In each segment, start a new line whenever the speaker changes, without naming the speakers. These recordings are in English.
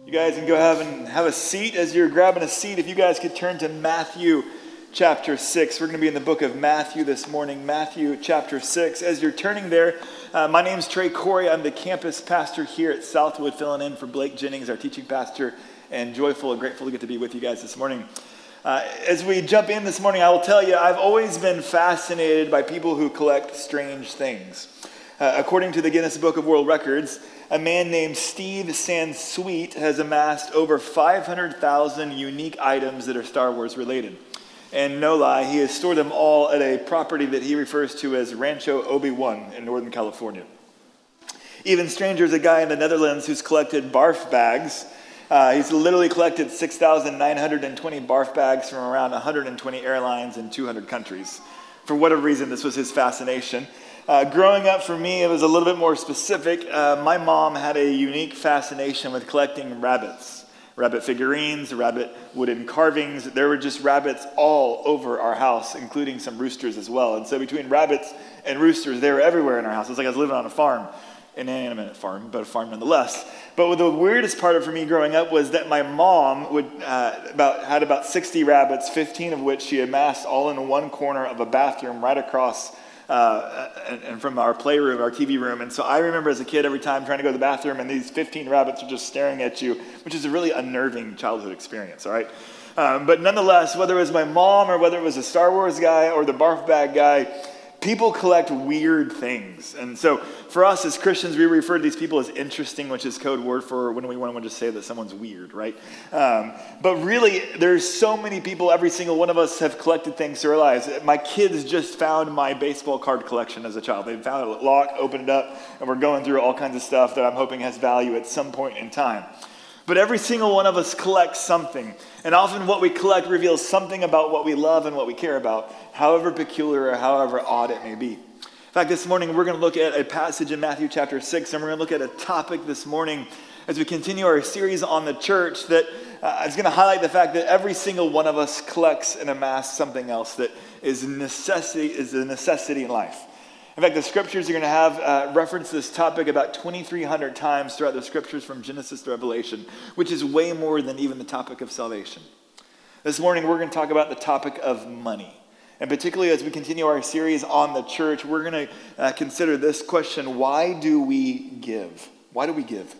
You guys can go have a seat. As you're grabbing a seat, if you guys could turn to Matthew chapter 6. We're going to be in the book of Matthew this morning, Matthew chapter 6. As you're turning there, my name's Trey Corey. I'm the campus pastor here at Southwood, filling in for Blake Jennings, our teaching pastor, and joyful and grateful to get to be with you guys this morning. As we jump in this morning, I will tell you, I've always been fascinated by people who collect strange things. According to the Guinness Book of World Records, a man named Steve Sansweet has amassed over 500,000 unique items that are Star Wars related. And no lie, he has stored them all at a property that he refers to as Rancho Obi-Wan in Northern California. Even stranger is a guy in the Netherlands who's collected barf bags. He's literally collected 6,920 barf bags from around 120 airlines in 200 countries. For whatever reason, this was his fascination. Growing up for me, it was a little bit more specific. My mom had a unique fascination with collecting rabbits. Rabbit figurines, rabbit wooden carvings. There were just rabbits all over our house, including some roosters as well. And so between rabbits and roosters, they were everywhere in our house. It was like I was living on a farm, an inanimate farm, but a farm nonetheless. But the weirdest part for me growing up was that my mom had about 60 rabbits, 15 of which she amassed all in one corner of a bathroom right across and from our playroom, our TV room. And so I remember as a kid every time trying to go to the bathroom and these 15 rabbits are just staring at you, which is a really unnerving childhood experience, all right? But nonetheless, whether it was my mom or whether it was a Star Wars guy or the barf bag guy, people collect weird things. And so for us as Christians, we refer to these people as interesting, which is code word for when we want to just say that someone's weird, right? But really, there's so many people, every single one of us have collected things through our lives. My kids just found my baseball card collection as a child. They found a lock, opened it up, and we're going through all kinds of stuff that I'm hoping has value at some point in time. But every single one of us collects something. And often what we collect reveals something about what we love and what we care about, however peculiar or however odd it may be. In fact, this morning we're going to look at a passage in Matthew chapter 6, and we're going to look at a topic this morning as we continue our series on the church that is going to highlight the fact that every single one of us collects and amass something else that is a necessity in life. In fact, the scriptures are going to have reference this topic about 2,300 times throughout the scriptures from Genesis to Revelation, which is way more than even the topic of salvation. This morning, we're going to talk about the topic of money. And particularly as we continue our series on the church, we're going to consider this question: why do we give? Why do we give?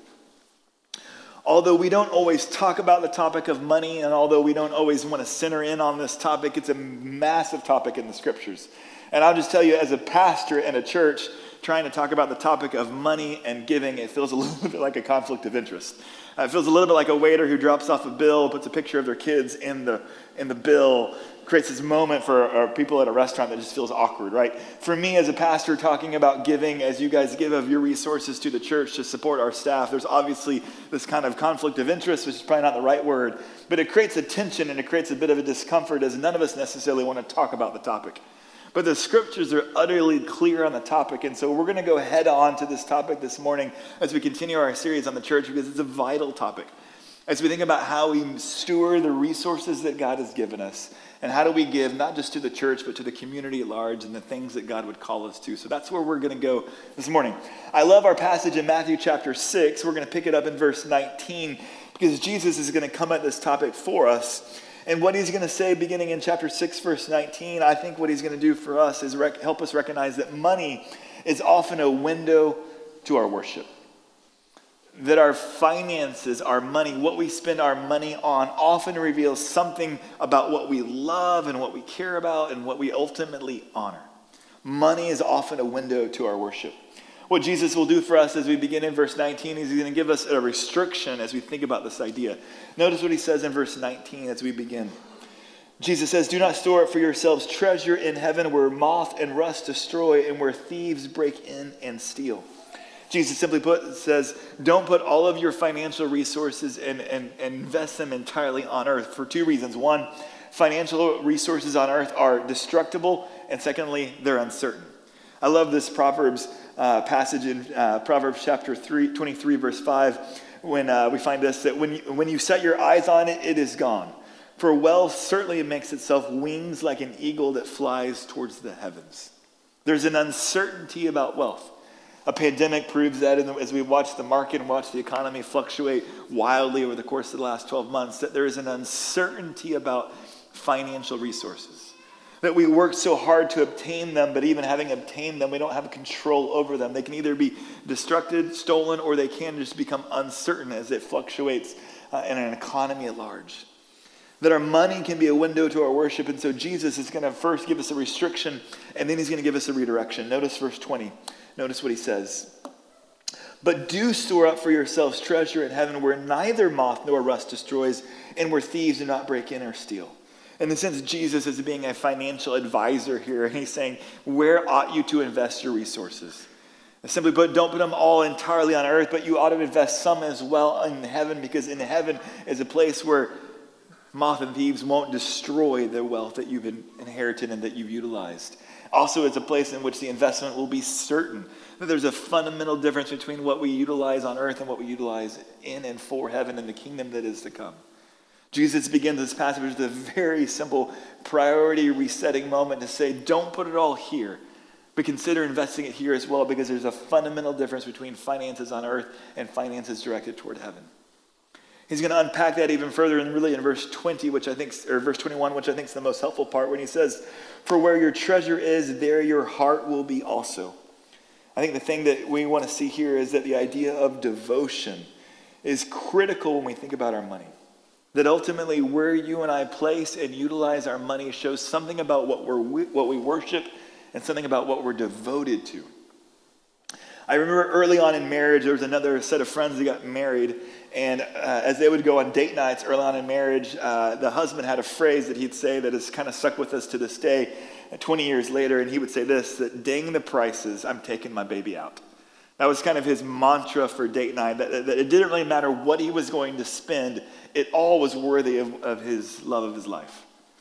Although we don't always talk about the topic of money, and although we don't always want to center in on this topic, it's a massive topic in the scriptures. And I'll just tell you, as a pastor in a church, trying to talk about the topic of money and giving, it feels a little bit like a conflict of interest. It feels a little bit like a waiter who drops off a bill, puts a picture of their kids in the bill, creates this moment for people at a restaurant that just feels awkward, right? For me as a pastor, talking about giving, as you guys give of your resources to the church to support our staff, there's obviously this kind of conflict of interest, which is probably not the right word, but it creates a tension and it creates a bit of a discomfort as none of us necessarily want to talk about the topic. But the scriptures are utterly clear on the topic, and so we're going to go head on to this topic this morning as we continue our series on the church, because it's a vital topic. As we think about how we steward the resources that God has given us, and how do we give not just to the church, but to the community at large and the things that God would call us to. So that's where we're going to go this morning. I love our passage in Matthew chapter 6. We're going to pick it up in verse 19, because Jesus is going to come at this topic for us. And what he's going to say beginning in chapter 6, verse 19, I think what he's going to do for us is help us recognize that money is often a window to our worship. That our finances, our money, what we spend our money on often reveals something about what we love and what we care about and what we ultimately honor. Money is often a window to our worship. What Jesus will do for us as we begin in verse 19 is he's going to give us a restriction as we think about this idea. Notice what he says in verse 19 as we begin. Jesus says, "Do not store up for yourselves treasure in heaven where moth and rust destroy and where thieves break in and steal." Jesus simply says, don't put all of your financial resources and invest them entirely on earth for two reasons. One, financial resources on earth are destructible, and secondly, they're uncertain. I love this Proverbs passage in Proverbs chapter 23, verse 5, when we find this, that when you set your eyes on it, it is gone. For wealth certainly makes itself wings like an eagle that flies towards the heavens. There's an uncertainty about wealth. A pandemic proves that as we watch the market and watch the economy fluctuate wildly over the course of the last 12 months, that there is an uncertainty about financial resources. That we work so hard to obtain them, but even having obtained them, we don't have control over them. They can either be destructed, stolen, or they can just become uncertain as it fluctuates in an economy at large. That our money can be a window to our worship, and so Jesus is going to first give us a restriction, and then he's going to give us a redirection. Notice verse 20. Notice what he says. But do store up for yourselves treasure in heaven where neither moth nor rust destroys and where thieves do not break in or steal. In the sense, Jesus is being a financial advisor here, and he's saying, where ought you to invest your resources? Simply put, don't put them all entirely on earth, but you ought to invest some as well in heaven, because in heaven is a place where moth and thieves won't destroy the wealth that you've inherited and that you've utilized. Also, it's a place in which the investment will be certain. That there's a fundamental difference between what we utilize on earth and what we utilize in and for heaven and the kingdom that is to come. Jesus begins this passage with a very simple priority resetting moment to say, don't put it all here, but consider investing it here as well, because there's a fundamental difference between finances on earth and finances directed toward heaven. He's going to unpack that even further, and really in verse 20, verse 21, which I think is the most helpful part, when he says, "For where your treasure is, there your heart will be also." I think the thing that we want to see here is that the idea of devotion is critical when we think about our money. That ultimately, where you and I place and utilize our money shows something about what we worship and something about what we're devoted to. I remember early on in marriage, there was another set of friends that got married, and as they would go on date nights early on in marriage, the husband had a phrase that he'd say that has kind of stuck with us to this day, 20 years later, and he would say this, that dang the prices, I'm taking my baby out. That was kind of his mantra for date night, that it didn't really matter what he was going to spend, it all was worthy of his love of his life.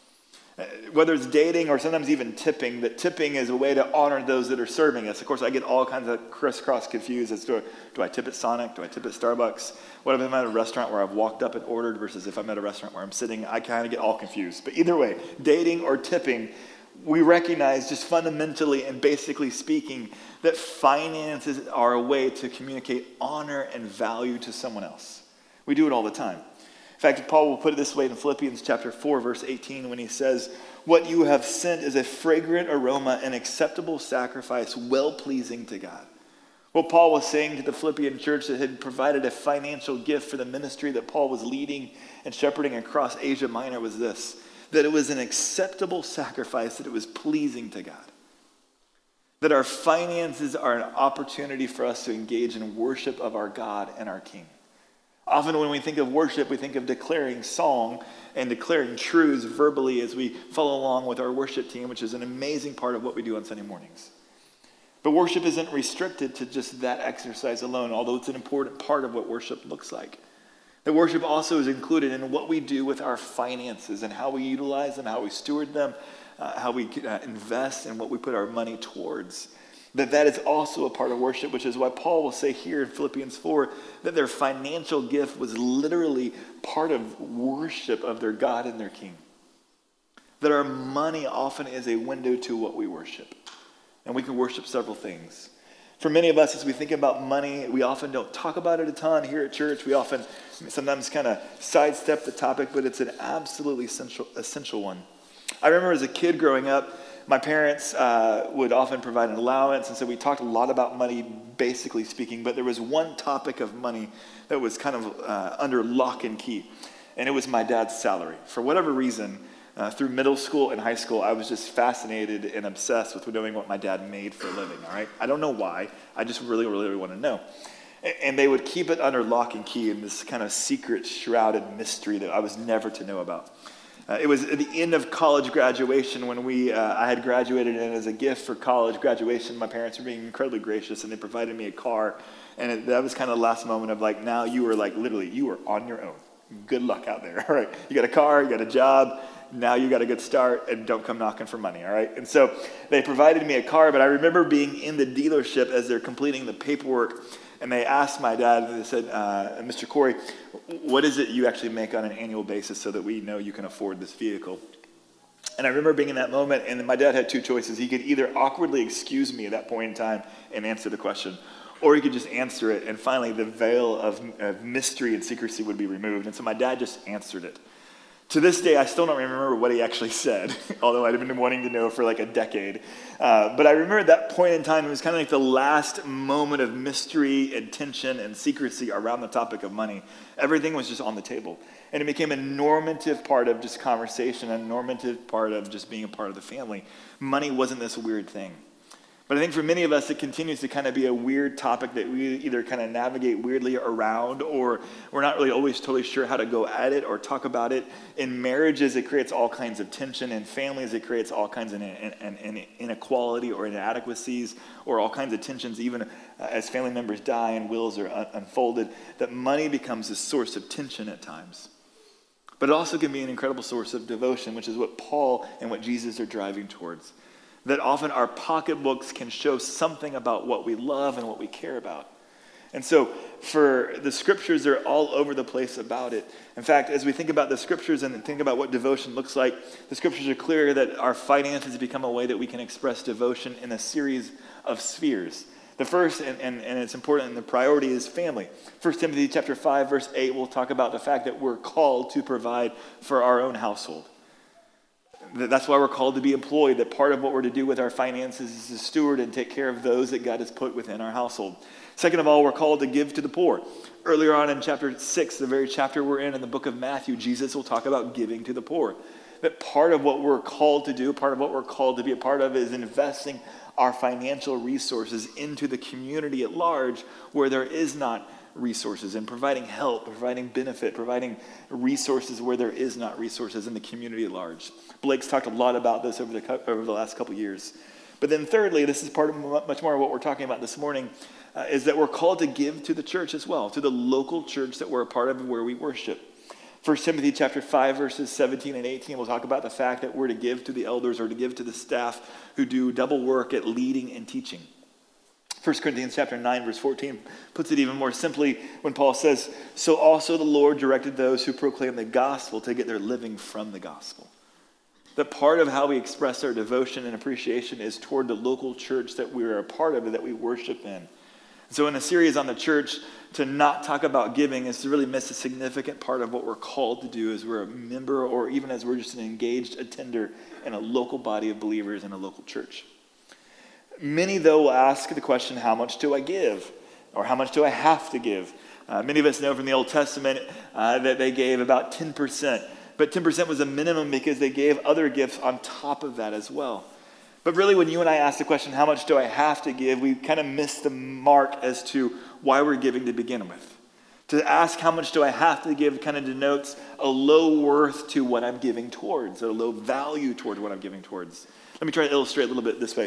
Whether it's dating or sometimes even tipping, that tipping is a way to honor those that are serving us. Of course, I get all kinds of crisscross confused as to, do I tip at Sonic? Do I tip at Starbucks? What if I'm at a restaurant where I've walked up and ordered versus if I'm at a restaurant where I'm sitting? I kind of get all confused. But either way, dating or tipping, we recognize just fundamentally and basically speaking that finances are a way to communicate honor and value to someone else. We do it all the time. In fact, Paul will put it this way in Philippians chapter 4, verse 18, when he says, "What you have sent is a fragrant aroma, an acceptable sacrifice, well-pleasing to God." What Paul was saying to the Philippian church that had provided a financial gift for the ministry that Paul was leading and shepherding across Asia Minor was this, that it was an acceptable sacrifice, that it was pleasing to God. That our finances are an opportunity for us to engage in worship of our God and our King. Often when we think of worship, we think of declaring song and declaring truths verbally as we follow along with our worship team, which is an amazing part of what we do on Sunday mornings. But worship isn't restricted to just that exercise alone, although it's an important part of what worship looks like. The worship also is included in what we do with our finances and how we utilize them, how we steward them, how we invest, and what we put our money towards. That is also a part of worship, which is why Paul will say here in Philippians 4 that their financial gift was literally part of worship of their God and their King. That our money often is a window to what we worship. And we can worship several things. For many of us, as we think about money, we often don't talk about it a ton here at church. We often sometimes kind of sidestep the topic, but it's an absolutely essential one. I remember as a kid growing up, my parents would often provide an allowance, and so we talked a lot about money, basically speaking, but there was one topic of money that was kind of under lock and key, and it was my dad's salary. For whatever reason, through middle school and high school, I was just fascinated and obsessed with knowing what my dad made for a living, all right? I don't know why. I just really, really want to know. And they would keep it under lock and key in this kind of secret, shrouded mystery that I was never to know about. It was at the end of college graduation when I had graduated, and as a gift for college graduation, my parents were being incredibly gracious, and they provided me a car. And that was kind of the last moment of like, now you were like, literally, you were on your own. Good luck out there, all right? You got a car, you got a job, now you got a good start, and don't come knocking for money, all right? And so they provided me a car, but I remember being in the dealership as they're completing the paperwork, and they asked my dad, and they said, Mr. Corey, what is it you actually make on an annual basis so that we know you can afford this vehicle? And I remember being in that moment, and my dad had two choices. He could either awkwardly excuse me at that point in time and answer the question, or he could just answer it, and finally the veil of mystery and secrecy would be removed. And so my dad just answered it. To this day, I still don't remember what he actually said, although I'd been wanting to know for like a decade. But I remember at that point in time, it was kind of like the last moment of mystery and tension and secrecy around the topic of money. Everything was just on the table. And it became a normative part of just conversation, a normative part of just being a part of the family. Money wasn't this weird thing. But I think for many of us, it continues to kind of be a weird topic that we either kind of navigate weirdly around, or we're not really always totally sure how to go at it or talk about it. In marriages, it creates all kinds of tension. In families, it creates all kinds of inequality or inadequacies, or all kinds of tensions, even as family members die and wills are unfolded, that money becomes a source of tension at times. But it also can be an incredible source of devotion, which is what Paul and what Jesus are driving towards. That often our pocketbooks can show something about what we love and what we care about. And so for the scriptures, they're all over the place about it. In fact, as we think about the scriptures and think about what devotion looks like, the scriptures are clear that our finances become a way that we can express devotion in a series of spheres. The first, and it's important, and the priority is family. 1 Timothy chapter 5, verse 8 will talk about the fact that we're called to provide for our own household. That's why we're called to be employed, that part of what we're to do with our finances is to steward and take care of those that God has put within our household. Second of all, we're called to give to the poor. Earlier on in chapter 6, the very chapter we're in the book of Matthew, Jesus will talk about giving to the poor. That part of what we're called to do, part of what we're called to be a part of is investing our financial resources into the community at large where there is not resources, and providing help, providing benefit, providing resources where there is not resources in the community at large. Blake's talked a lot about this over the last couple years. But then thirdly, this is part of much more of what we're talking about this morning, is that we're called to give to the church as well, to the local church that we're a part of and where we worship. 1 Timothy chapter 5, verses 17 and 18 will talk about the fact that we're to give to the elders or to give to the staff who do double work at leading and teaching. 1 Corinthians chapter 9, verse 14 puts it even more simply when Paul says, "So also the Lord directed those who proclaim the gospel to get their living from the gospel." That part of how we express our devotion and appreciation is toward the local church that we are a part of and that we worship in. So in a series on the church, to not talk about giving is to really miss a significant part of what we're called to do as we're a member or even as we're just an engaged attender in a local body of believers in a local church. Many, though, will ask the question, how much do I give? Or how much do I have to give? Many of us know from the Old Testament that they gave about 10%. But 10% was a minimum because they gave other gifts on top of that as well. But really, when you and I ask the question, how much do I have to give, we kind of miss the mark as to why we're giving to begin with. To ask how much do I have to give kind of denotes a low worth to what I'm giving towards, a low value toward what I'm giving towards. Let me try to illustrate a little bit this way.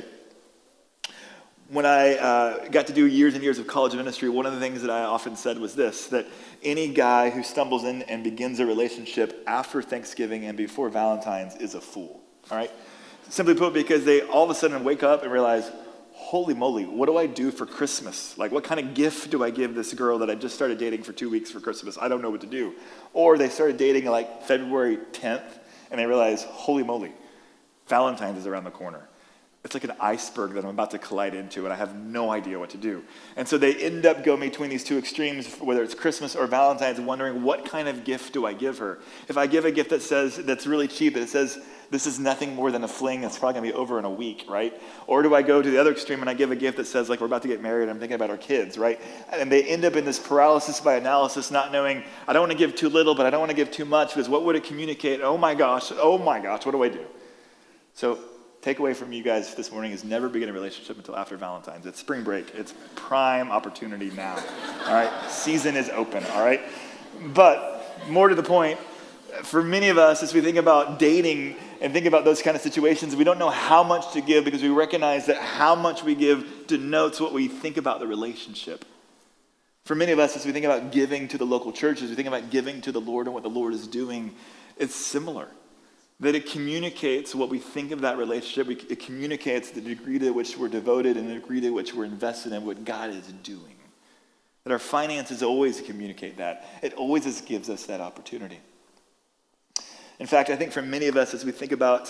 When I got to do years and years of college ministry, one of the things that I often said was this, that any guy who stumbles in and begins a relationship after Thanksgiving and before Valentine's is a fool, all right? Simply put, because they all of a sudden wake up and realize, holy moly, what do I do for Christmas? Like, what kind of gift do I give this girl that I just started dating for 2 weeks for Christmas? I don't know what to do. Or they started dating like February 10th, and they realize, holy moly, Valentine's is around the corner. It's like an iceberg that I'm about to collide into, and I have no idea what to do. And so they end up going between these two extremes, whether it's Christmas or Valentine's, wondering, what kind of gift do I give her? If I give a gift that's really cheap, that it says, this is nothing more than a fling, it's probably going to be over in a week, right? Or do I go to the other extreme and I give a gift that says, like, we're about to get married, I'm thinking about our kids, right? And they end up in this paralysis by analysis, not knowing, I don't want to give too little, but I don't want to give too much, because what would it communicate? Oh my gosh, what do I do? So, takeaway from you guys this morning is never begin a relationship until after Valentine's. It's spring break. It's prime opportunity now. All right? Season is open. All right? But more to the point, for many of us, as we think about dating and think about those kind of situations, we don't know how much to give because we recognize that how much we give denotes what we think about the relationship. For many of us, as we think about giving to the local churches, we think about giving to the Lord and what the Lord is doing, it's similar. That it communicates what we think of that relationship. It communicates the degree to which we're devoted and the degree to which we're invested in what God is doing. That our finances always communicate that. It always just gives us that opportunity. In fact, I think for many of us, as we think about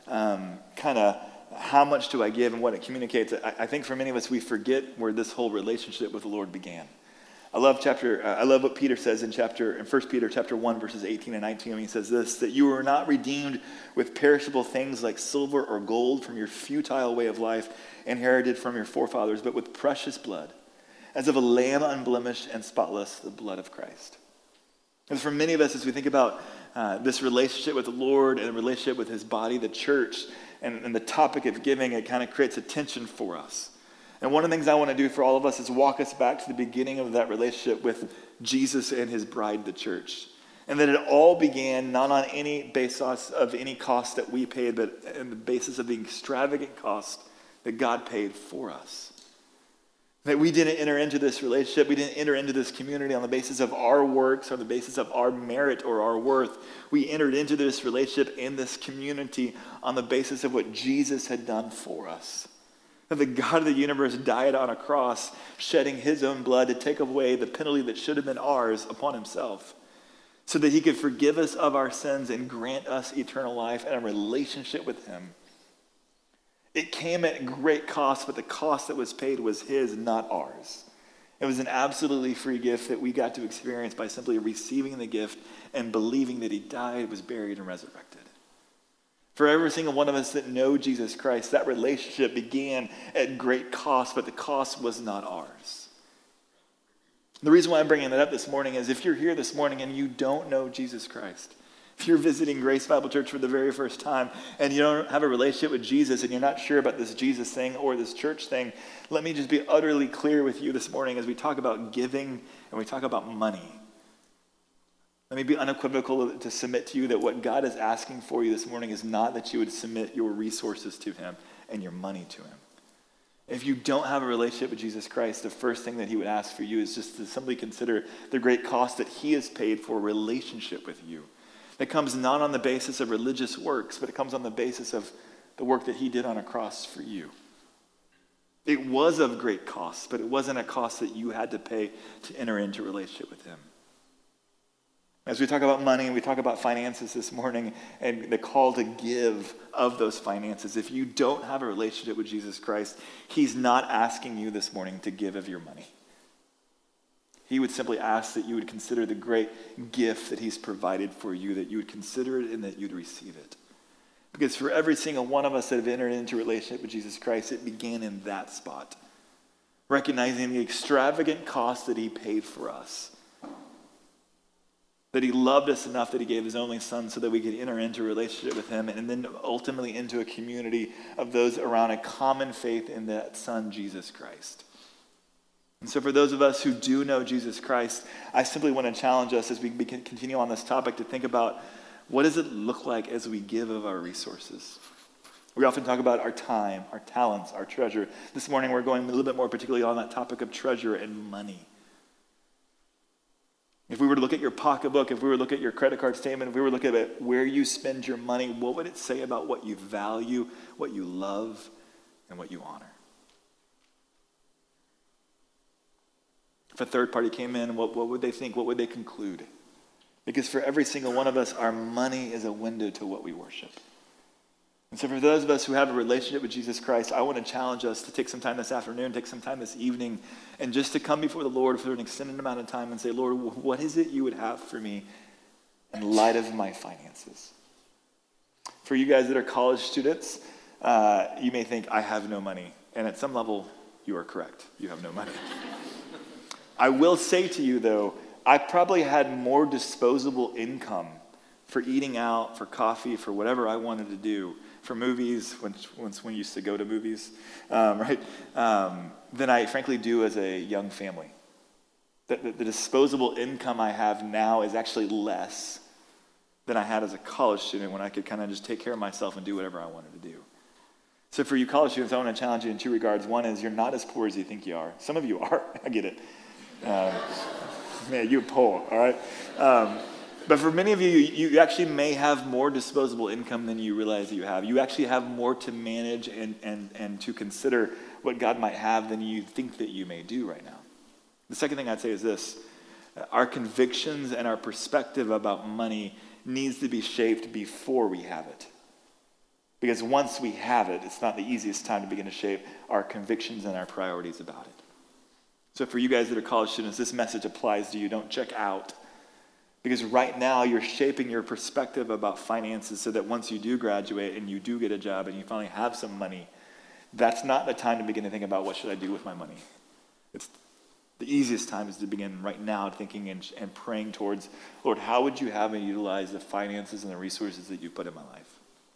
kind of how much do I give and what it communicates. I think for many of us, we forget where this whole relationship with the Lord began. I love what Peter says in 1 Peter chapter 1, verses 18 and 19. When he says this, that you were not redeemed with perishable things like silver or gold from your futile way of life inherited from your forefathers, but with precious blood, as of a lamb unblemished and spotless, the blood of Christ. And for many of us, as we think about this relationship with the Lord and the relationship with his body, the church, and the topic of giving, it kind of creates a tension for us. And one of the things I want to do for all of us is walk us back to the beginning of that relationship with Jesus and his bride, the church. And that it all began not on any basis of any cost that we paid, but on the basis of the extravagant cost that God paid for us. That we didn't enter into this relationship, we didn't enter into this community on the basis of our works or the basis of our merit or our worth. We entered into this relationship in this community on the basis of what Jesus had done for us. That the God of the universe died on a cross, shedding his own blood to take away the penalty that should have been ours upon himself, so that he could forgive us of our sins and grant us eternal life and a relationship with him. It came at great cost, but the cost that was paid was his, not ours. It was an absolutely free gift that we got to experience by simply receiving the gift and believing that he died, was buried, and resurrected. For every single one of us that know Jesus Christ, that relationship began at great cost, but the cost was not ours. The reason why I'm bringing that up this morning is if you're here this morning and you don't know Jesus Christ, if you're visiting Grace Bible Church for the very first time and you don't have a relationship with Jesus and you're not sure about this Jesus thing or this church thing, let me just be utterly clear with you this morning as we talk about giving and we talk about money. Let me be unequivocal to submit to you that what God is asking for you this morning is not that you would submit your resources to him and your money to him. If you don't have a relationship with Jesus Christ, the first thing that he would ask for you is just to simply consider the great cost that he has paid for a relationship with you. That comes not on the basis of religious works, but it comes on the basis of the work that he did on a cross for you. It was of great cost, but it wasn't a cost that you had to pay to enter into a relationship with him. As we talk about money and we talk about finances this morning and the call to give of those finances, if you don't have a relationship with Jesus Christ, he's not asking you this morning to give of your money. He would simply ask that you would consider the great gift that he's provided for you, that you would consider it and that you'd receive it. Because for every single one of us that have entered into a relationship with Jesus Christ, it began in that spot. Recognizing the extravagant cost that he paid for us. That he loved us enough that he gave his only son so that we could enter into a relationship with him and then ultimately into a community of those around a common faith in that son, Jesus Christ. And so for those of us who do know Jesus Christ, I simply want to challenge us as we continue on this topic to think about what does it look like as we give of our resources. We often talk about our time, our talents, our treasure. This morning we're going a little bit more particularly on that topic of treasure and money. If we were to look at your pocketbook, if we were to look at your credit card statement, if we were to look at where you spend your money, what would it say about what you value, what you love, and what you honor? If a third party came in, what would they think? What would they conclude? Because for every single one of us, our money is a window to what we worship. And so for those of us who have a relationship with Jesus Christ, I want to challenge us to take some time this afternoon, take some time this evening, and just to come before the Lord for an extended amount of time and say, Lord, what is it you would have for me in light of my finances? For you guys that are college students, you may think, I have no money. And at some level, you are correct. You have no money. I will say to you, though, I probably had more disposable income for eating out, for coffee, for whatever I wanted to do, for movies, when we used to go to movies, right? Than I frankly do as a young family. The disposable income I have now is actually less than I had as a college student when I could kind of just take care of myself and do whatever I wanted to do. So for you college students, I want to challenge you in two regards. One is you're not as poor as you think you are. Some of you are. I get it. Man, you're poor, all right? But for many of you, you actually may have more disposable income than you realize that you have. You actually have more to manage and to consider what God might have than you think that you may do right now. The second thing I'd say is this. Our convictions and our perspective about money needs to be shaped before we have it. Because once we have it, it's not the easiest time to begin to shape our convictions and our priorities about it. So for you guys that are college students, this message applies to you. Don't check out. Because right now you're shaping your perspective about finances so that once you do graduate and you do get a job and you finally have some money, that's not the time to begin to think about what should I do with my money. It's the easiest time is to begin right now thinking and praying towards, Lord, how would you have me utilize the finances and the resources that you put in my life?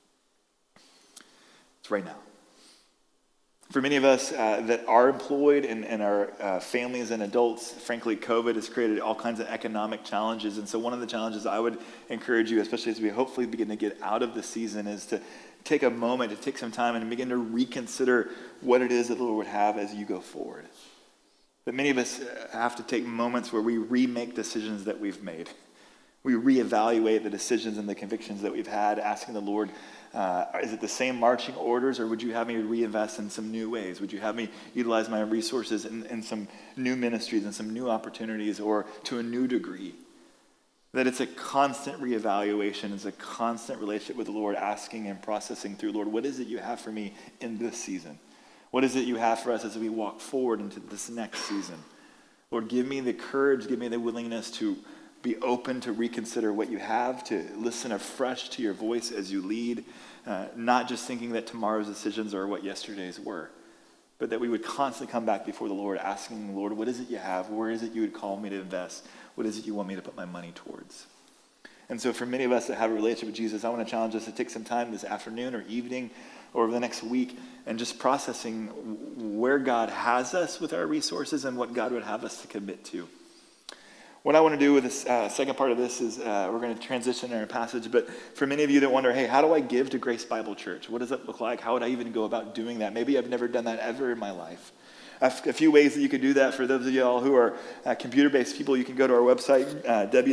It's right now. For many of us that are employed and our families and adults, frankly, COVID has created all kinds of economic challenges. And so one of the challenges I would encourage you, especially as we hopefully begin to get out of the season, is to take a moment, to take some time and begin to reconsider what it is that the Lord would have as you go forward. But many of us have to take moments where we remake decisions that we've made. We reevaluate the decisions and the convictions that we've had, asking the Lord, is it the same marching orders, or would you have me reinvest in some new ways? Would you have me utilize my resources in some new ministries and some new opportunities, or to a new degree? That it's a constant reevaluation, it's a constant relationship with the Lord, asking and processing through, Lord, what is it you have for me in this season? What is it you have for us as we walk forward into this next season? Lord, give me the courage, give me the willingness to be open to reconsider what you have, to listen afresh to your voice as you lead, not just thinking that tomorrow's decisions are what yesterday's were, but that we would constantly come back before the Lord asking the Lord, what is it you have? Where is it you would call me to invest? What is it you want me to put my money towards? And so for many of us that have a relationship with Jesus, I want to challenge us to take some time this afternoon or evening or over the next week and just processing where God has us with our resources and what God would have us to commit to. What I want to do with this second part of this is we're going to transition in our passage, but for many of you that wonder, hey, how do I give to Grace Bible Church? What does that look like? How would I even go about doing that? Maybe I've never done that ever in my life. A few ways that you could do that. For those of y'all who are computer-based people, you can go to our website,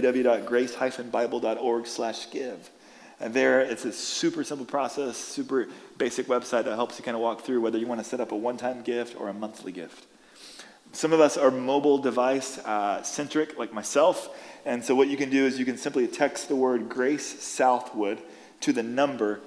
www.grace-bible.org/give. And there, it's a super simple process, super basic website that helps you kind of walk through whether you want to set up a one-time gift or a monthly gift. Some of us are mobile device centric, like myself, and so what you can do is you can simply text the word Grace Southwood to the number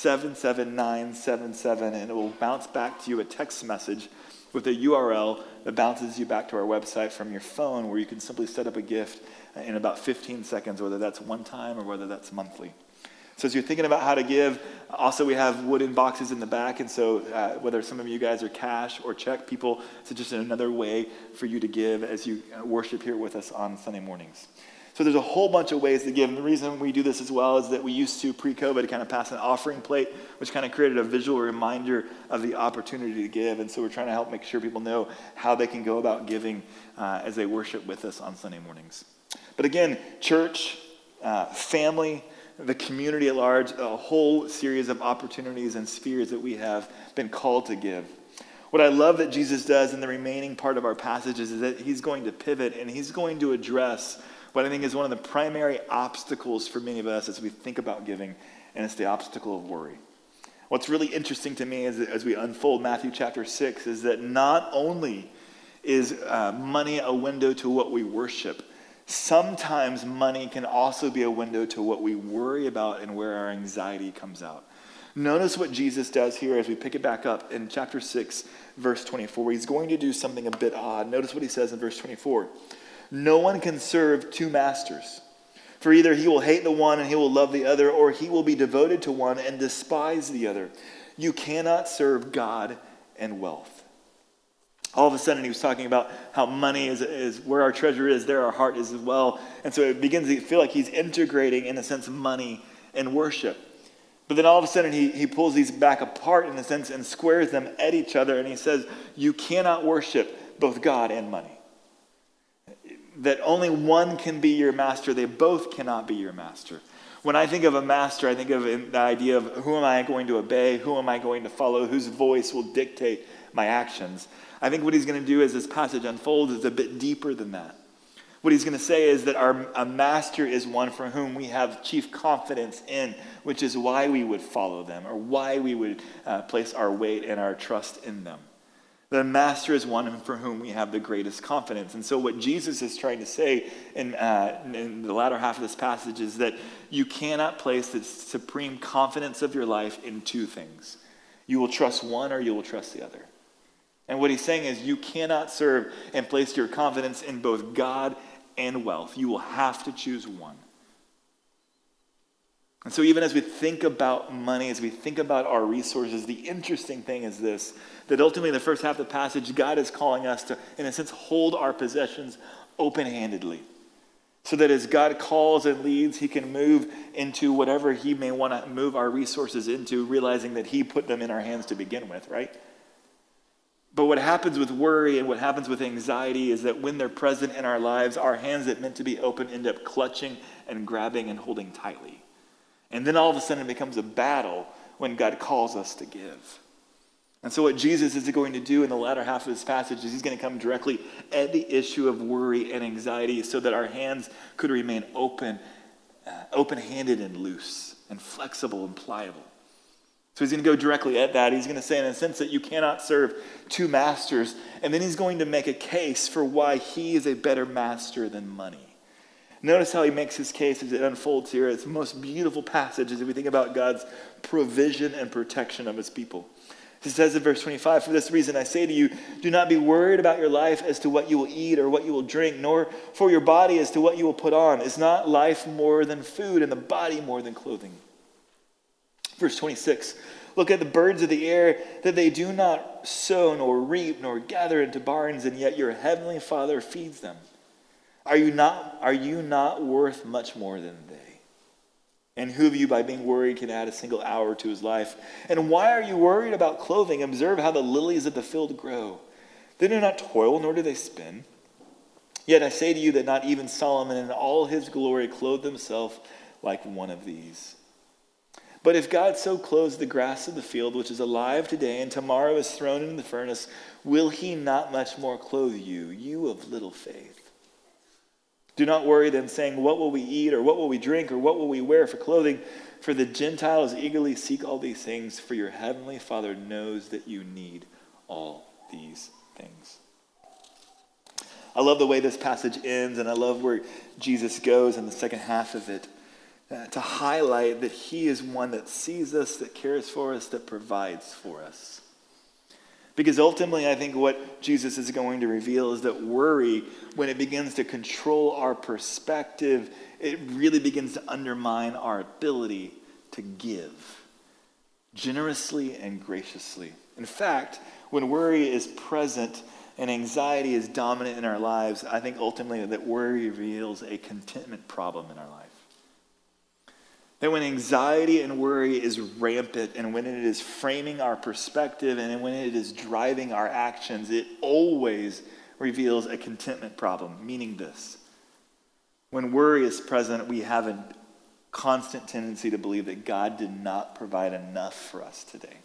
77977, and it will bounce back to you a text message with a URL that bounces you back to our website from your phone, where you can simply set up a gift in about 15 seconds, whether that's one time or whether that's monthly. So as you're thinking about how to give, also we have wooden boxes in the back, and so whether some of you guys are cash or check people, it's just another way for you to give as you worship here with us on Sunday mornings. So there's a whole bunch of ways to give, and the reason we do this as well is that we used to, pre-COVID, kind of pass an offering plate, which kind of created a visual reminder of the opportunity to give, and so we're trying to help make sure people know how they can go about giving as they worship with us on Sunday mornings. But again, church, family, the community at large, a whole series of opportunities and spheres that we have been called to give. What I love that Jesus does in the remaining part of our passages is that he's going to pivot and he's going to address what I think is one of the primary obstacles for many of us as we think about giving, and it's the obstacle of worry. What's really interesting to me as we unfold Matthew chapter 6 is that not only is money a window to what we worship, sometimes money can also be a window to what we worry about and where our anxiety comes out. Notice what Jesus does here as we pick it back up in chapter 6, verse 24. He's going to do something a bit odd. Notice what he says in verse 24. No one can serve two masters, for either he will hate the one and he will love the other, or he will be devoted to one and despise the other. You cannot serve God and wealth. All of a sudden, he was talking about how money is where our treasure is, there our heart is as well. And so it begins to feel like he's integrating, in a sense, money and worship. But then all of a sudden, he pulls these back apart, in a sense, and squares them at each other. And he says, you cannot worship both God and money. That only one can be your master. They both cannot be your master. When I think of a master, I think of the idea of who am I going to obey? Who am I going to follow? Whose voice will dictate my actions? I think what he's going to do as this passage unfolds is a bit deeper than that. What he's going to say is that a master is one for whom we have chief confidence in, which is why we would follow them or why we would place our weight and our trust in them. The master is one for whom we have the greatest confidence. And so what Jesus is trying to say in the latter half of this passage is that you cannot place the supreme confidence of your life in two things. You will trust one or you will trust the other. And what he's saying is you cannot serve and place your confidence in both God and wealth. You will have to choose one. And so even as we think about money, as we think about our resources, the interesting thing is this, that ultimately in the first half of the passage, God is calling us to, in a sense, hold our possessions open-handedly. So that as God calls and leads, he can move into whatever he may want to move our resources into, realizing that he put them in our hands to begin with, right? But what happens with worry and what happens with anxiety is that when they're present in our lives, our hands that meant to be open end up clutching and grabbing and holding tightly. And then all of a sudden it becomes a battle when God calls us to give. And so what Jesus is going to do in the latter half of this passage is he's going to come directly at the issue of worry and anxiety so that our hands could remain open-handed and loose and flexible and pliable. So he's going to go directly at that. He's going to say in a sense that you cannot serve two masters. And then he's going to make a case for why he is a better master than money. Notice how he makes his case as it unfolds here. It's the most beautiful passage as we think about God's provision and protection of his people. He says in verse 25, "For this reason I say to you, do not be worried about your life as to what you will eat or what you will drink, nor for your body as to what you will put on. Is not life more than food and the body more than clothing?" Verse 26, "Look at the birds of the air, that they do not sow nor reap nor gather into barns, and yet your heavenly Father feeds them. Are you not worth much more than they? And who of you by being worried can add a single hour to his life? And why are you worried about clothing? Observe how the lilies of the field grow. They do not toil, nor do they spin. Yet I say to you that not even Solomon in all his glory clothed himself like one of these. But if God so clothes the grass of the field, which is alive today and tomorrow is thrown into the furnace, will he not much more clothe you, you of little faith? Do not worry then, saying, what will we eat, or what will we drink, or what will we wear for clothing? For the Gentiles eagerly seek all these things, for your heavenly Father knows that you need all these things." I love the way this passage ends, and I love where Jesus goes in the second half of it, to highlight that he is one that sees us, that cares for us, that provides for us. Because ultimately, I think what Jesus is going to reveal is that worry, when it begins to control our perspective, it really begins to undermine our ability to give generously and graciously. In fact, when worry is present and anxiety is dominant in our lives, I think ultimately that worry reveals a contentment problem in our life. That when anxiety and worry is rampant and when it is framing our perspective and when it is driving our actions, it always reveals a contentment problem, meaning this. When worry is present, we have a constant tendency to believe that God did not provide enough for us today.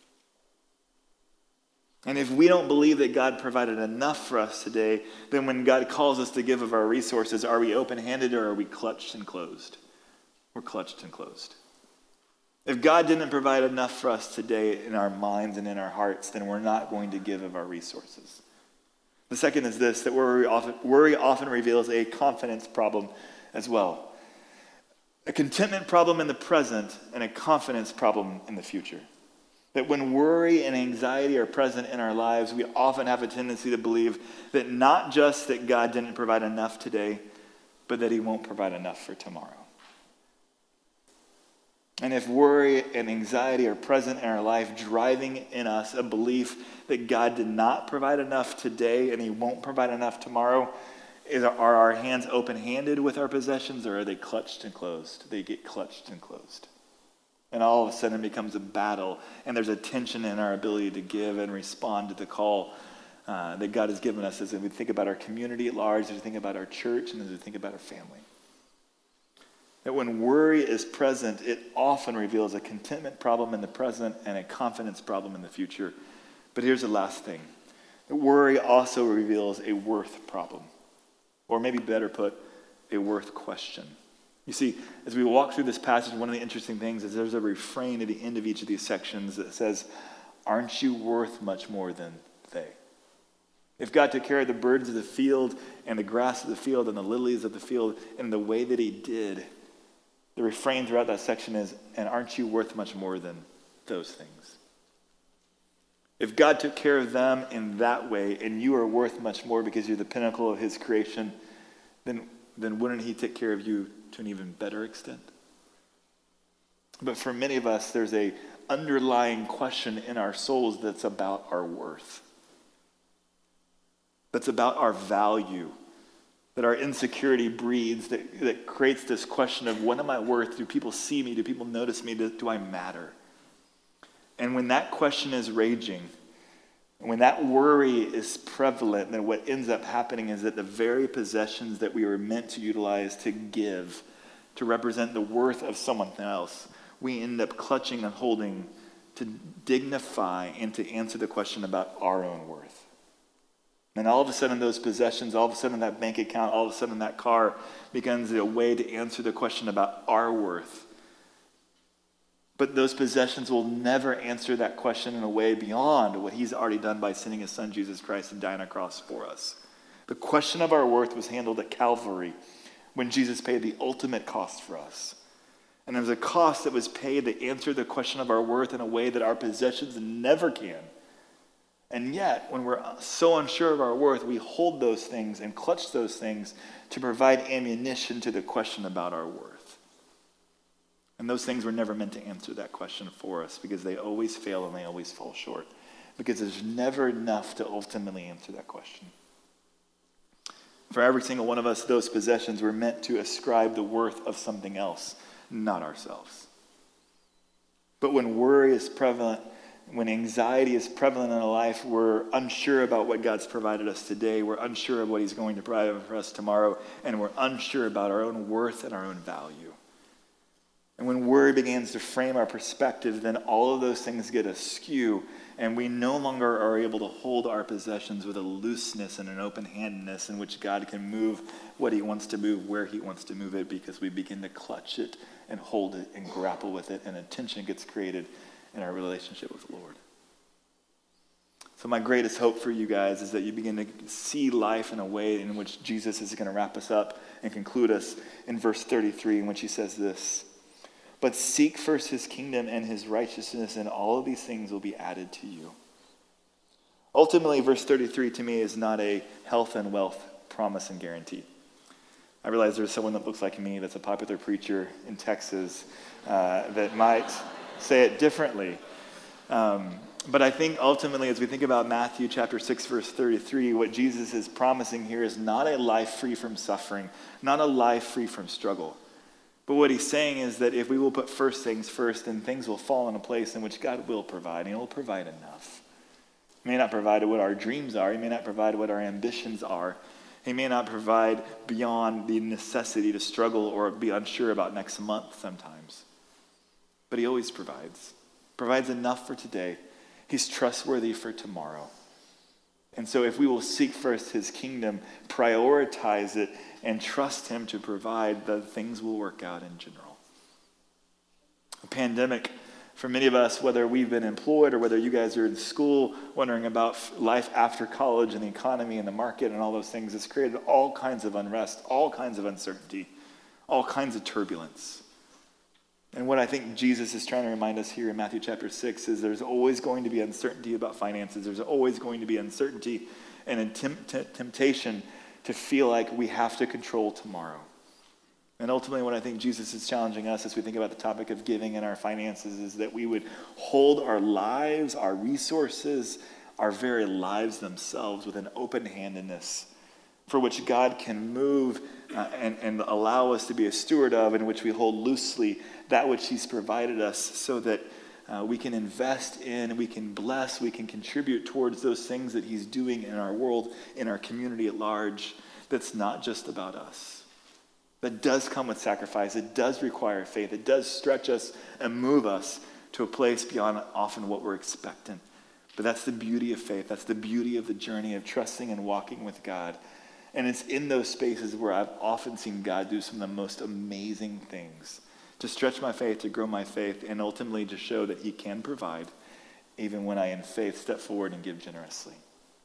And if we don't believe that God provided enough for us today, then when God calls us to give of our resources, are we open-handed or are we clutched and closed? We're clutched and closed. If God didn't provide enough for us today in our minds and in our hearts, then we're not going to give of our resources. The second is this, that worry often reveals a confidence problem as well. A contentment problem in the present and a confidence problem in the future. That when worry and anxiety are present in our lives, we often have a tendency to believe that not just that God didn't provide enough today, but that he won't provide enough for tomorrow. And if worry and anxiety are present in our life, driving in us a belief that God did not provide enough today and he won't provide enough tomorrow, are our hands open-handed with our possessions, or are they clutched and closed? They get clutched and closed. And all of a sudden it becomes a battle, and there's a tension in our ability to give and respond to the call that God has given us as we think about our community at large, as we think about our church, and as we think about our family. That when worry is present, it often reveals a contentment problem in the present and a confidence problem in the future. But here's the last thing. That worry also reveals a worth problem. Or maybe better put, a worth question. You see, as we walk through this passage, one of the interesting things is there's a refrain at the end of each of these sections that says, "Aren't you worth much more than they? If God took care of the birds of the field and the grass of the field and the lilies of the field in the way that he did, the refrain throughout that section is, and aren't you worth much more than those things? If God took care of them in that way and you are worth much more because you're the pinnacle of his creation, then wouldn't he take care of you to an even better extent? But for many of us, there's a underlying question in our souls that's about our worth. That's about our value. That our insecurity breeds, that creates this question of what am I worth? Do people see me? Do people notice me? Do I matter? And when that question is raging, when that worry is prevalent, then what ends up happening is that the very possessions that we were meant to utilize to give, to represent the worth of someone else, we end up clutching and holding to dignify and to answer the question about our own worth. And all of a sudden those possessions, all of a sudden that bank account, all of a sudden that car becomes a way to answer the question about our worth. But those possessions will never answer that question in a way beyond what he's already done by sending his son Jesus Christ and dying on a cross for us. The question of our worth was handled at Calvary when Jesus paid the ultimate cost for us. And there was a cost that was paid that answered the question of our worth in a way that our possessions never can. And yet, when we're so unsure of our worth, we hold those things and clutch those things to provide ammunition to the question about our worth. And those things were never meant to answer that question for us because they always fail and they always fall short. Because there's never enough to ultimately answer that question. For every single one of us, those possessions were meant to ascribe the worth of something else, not ourselves. But when worry is prevalent, when anxiety is prevalent in a life, we're unsure about what God's provided us today. We're unsure of what he's going to provide for us tomorrow. And we're unsure about our own worth and our own value. And when worry begins to frame our perspective, then all of those things get askew. And we no longer are able to hold our possessions with a looseness and an open-handedness in which God can move what he wants to move, where he wants to move it, because we begin to clutch it and hold it and grapple with it. And a tension gets created in our relationship with the Lord. So my greatest hope for you guys is that you begin to see life in a way in which Jesus is going to wrap us up and conclude us in verse 33, in which he says this, "But seek first his kingdom and his righteousness, and all of these things will be added to you." Ultimately, verse 33 to me is not a health and wealth promise and guarantee. I realize there's someone that looks like me that's a popular preacher in Texas that might say it differently. But I think ultimately, as we think about Matthew chapter 6, verse 33, what Jesus is promising here is not a life free from suffering, not a life free from struggle. But what he's saying is that if we will put first things first, then things will fall in a place in which God will provide, and he'll provide enough. He may not provide what our dreams are. He may not provide what our ambitions are. He may not provide beyond the necessity to struggle or be unsure about next month sometimes. But he always provides enough for today. He's trustworthy for tomorrow. And so if we will seek first his kingdom, prioritize it, and trust him to provide, the things will work out in general. A pandemic, for many of us, whether we've been employed or whether you guys are in school, wondering about life after college and the economy and the market and all those things, has created all kinds of unrest, all kinds of uncertainty, all kinds of turbulence. And what I think Jesus is trying to remind us here in Matthew chapter 6 is there's always going to be uncertainty about finances. There's always going to be uncertainty and a temptation to feel like we have to control tomorrow. And ultimately what I think Jesus is challenging us as we think about the topic of giving and our finances is that we would hold our lives, our resources, our very lives themselves with an open-handedness for which God can move and allow us to be a steward of, in which we hold loosely that which he's provided us so that we can invest in, we can bless, we can contribute towards those things that he's doing in our world, in our community at large, that's not just about us. That does come with sacrifice. It does require faith. It does stretch us and move us to a place beyond often what we're expectant. But that's the beauty of faith. That's the beauty of the journey of trusting and walking with God. And it's in those spaces where I've often seen God do some of the most amazing things to stretch my faith, to grow my faith, and ultimately to show that he can provide even when I, in faith, step forward and give generously.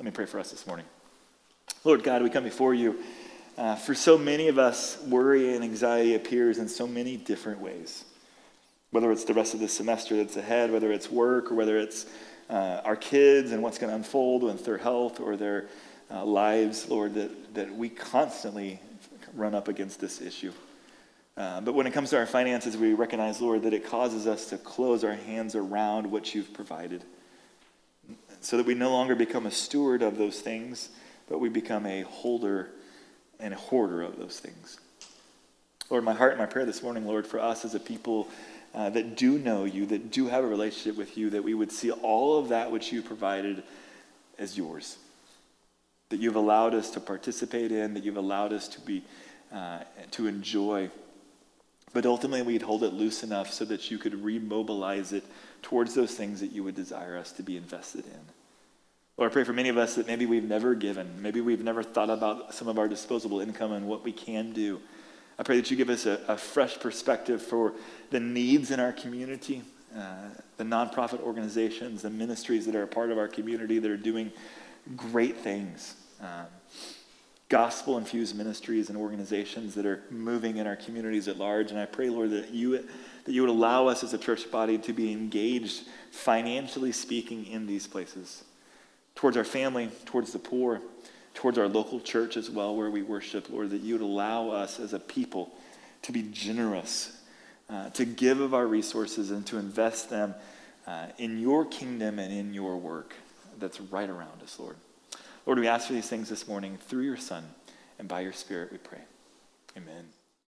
Let me pray for us this morning. Lord God, we come before you. For so many of us, worry and anxiety appears in so many different ways. Whether it's the rest of the semester that's ahead, whether it's work, or whether it's our kids and what's going to unfold with their health or their lives, Lord, that we constantly run up against this issue. But when it comes to our finances, we recognize, Lord, that it causes us to close our hands around what you've provided so that we no longer become a steward of those things, but we become a holder and a hoarder of those things. Lord, my heart and my prayer this morning, Lord, for us as a people that do know you, that do have a relationship with you, that we would see all of that which you provided as yours, that you've allowed us to participate in, that you've allowed us to enjoy, but ultimately we'd hold it loose enough so that you could remobilize it towards those things that you would desire us to be invested in. Lord, I pray for many of us that maybe we've never given, maybe we've never thought about some of our disposable income and what we can do. I pray that you give us a fresh perspective for the needs in our community, the nonprofit organizations, the ministries that are a part of our community that are doing great things, gospel-infused ministries and organizations that are moving in our communities at large. And I pray, Lord, that you would allow us as a church body to be engaged, financially speaking, in these places, towards our family, towards the poor, towards our local church as well, where we worship, Lord, that you would allow us as a people to be generous, to give of our resources and to invest them in your kingdom and in your work that's right around us, Lord. Lord, we ask for these things this morning through your Son, and by your Spirit we pray. Amen.